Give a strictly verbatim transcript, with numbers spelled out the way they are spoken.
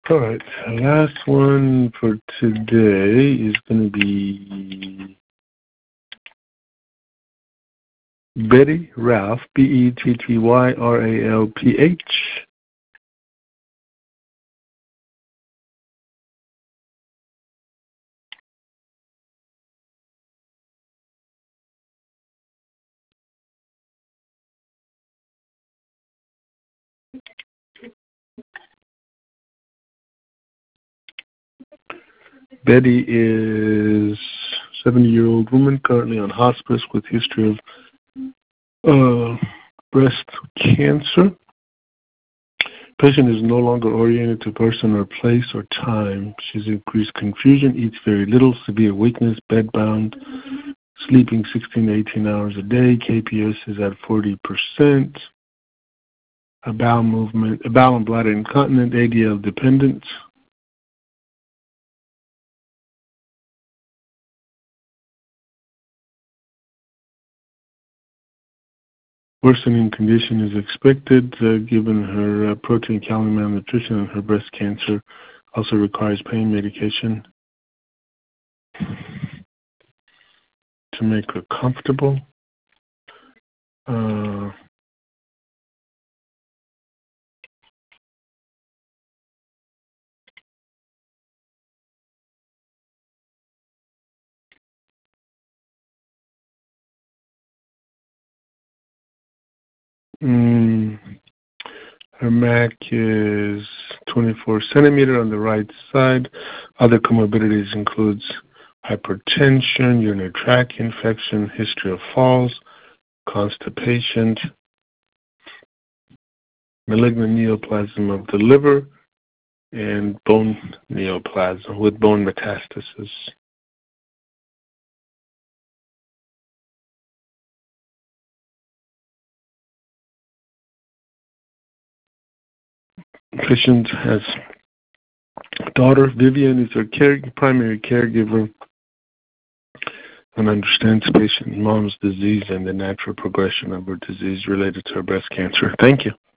All right, the last one for today is going to be Betty Ralph, B E T T Y R A L P H. Betty is a seventy-year-old woman currently on hospice with history of uh, breast cancer. Patient is no longer oriented to person or place or time. She's increased confusion, eats very little, severe weakness, bedbound, sleeping sixteen to eighteen hours a day. K P S is at forty percent. A bowel movement, a bowel and bladder incontinent, A D L dependent. Worsening condition is expected uh, given her uh, protein, calorie malnutrition, and her breast cancer. Also requires pain medication to make her comfortable. Uh, mm, her M A C is twenty-four centimeter on the right side. Other comorbidities includes hypertension, urinary tract infection, history of falls, constipation, malignant neoplasm of the liver, and bone neoplasm with bone metastasis. Patient has a daughter. Vivian is her care, primary caregiver and understands patient mom's disease and the natural progression of her disease related to her breast cancer. Thank you.